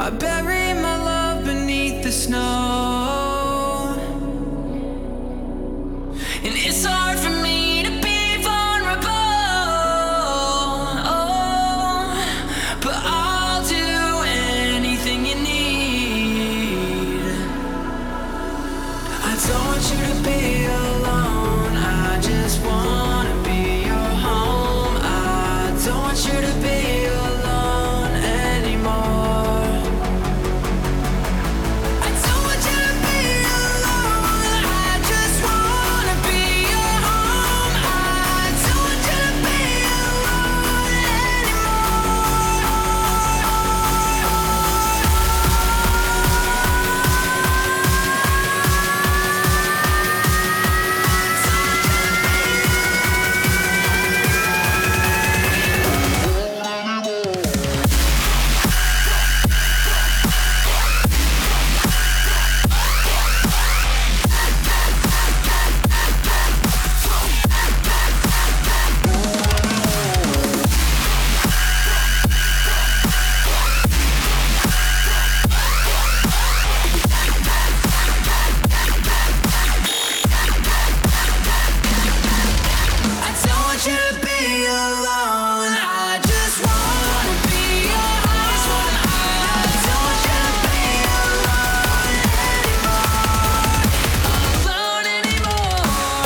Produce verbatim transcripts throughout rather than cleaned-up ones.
I bury my love beneath the snow, and it's hard for me to be vulnerable. Oh, but I'll do anything you need. I don't want you to be alone. I just wanna be your home. I don't want you to be alone anymore. I don't want you to be alone. I just wanna be your home. I don't want you to be alone anymore. I don't want you to be alone. I just wanna be your home. I don't want you to be alone anymore. Alone anymore.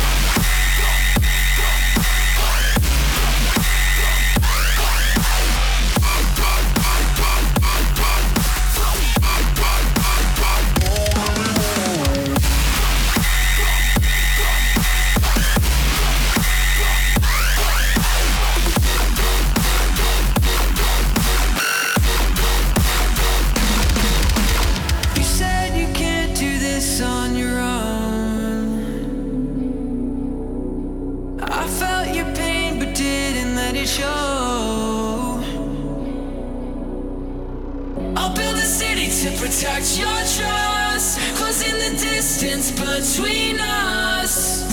You said you can't do this on your own. I felt your pain but didn't let it show. I'll build a city to protect your trust, closing the distance between us.